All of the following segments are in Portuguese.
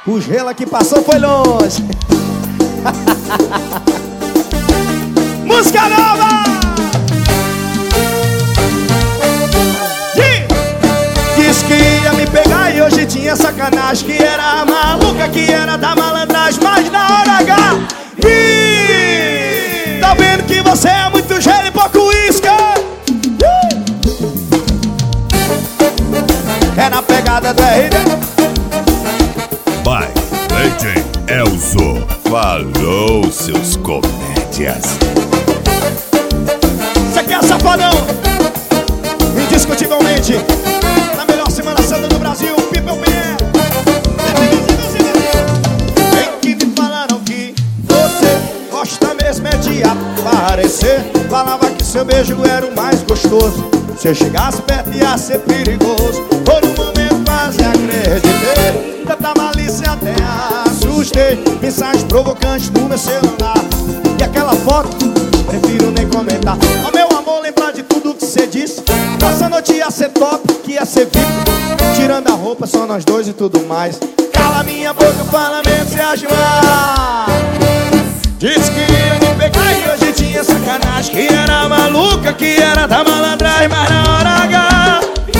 O gelo que passou foi longe. Música nova! Diz que ia me pegar e hoje tinha sacanagem. Que era maluca, que era da malandragem. Mas na hora H, tá vendo que você é muito gelo e pouco uísque. É na pegada do RD. Vai, DJ Elzo. Falou, seus comédias. Você quer safadão? Indiscutivelmente, na melhor Semana Santa do Brasil, People Pier. Bem que me falaram que você gosta mesmo é de aparecer. Falava que seu beijo era o mais gostoso. Se eu chegasse perto ia ser perigoso. Por um momento quase acreditei. Tanta malícia até assustei. Mensagens provocantes no meu celular. E aquela foto, prefiro nem comentar. Ó meu amor, lembrar de tudo que você disse. Essa noite ia ser top, que ia ser VIP. Tirando a roupa, só nós dois e tudo mais. Cala minha boca, fala menos e age mais. Disse que ia me pegar e hoje tinha sacanagem. Que era maluca, que era da malandragem. Mas na hora H,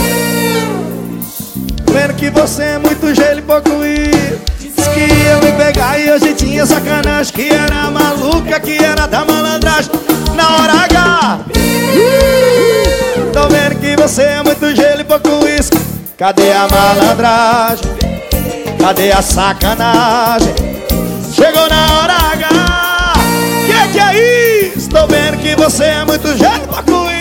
vendo que você é muito gelo e pouco uísque. Disse que ia me pegar e hoje tinha sacanagem. Que era maluca, que era da malandragem. Na hora H, tô vendo que você é muito gelo e pouco uísque. Cadê a malandragem? Cadê a sacanagem? Chegou na hora H. Que é isso? Tô vendo que você é muito gelo e pouco uísque.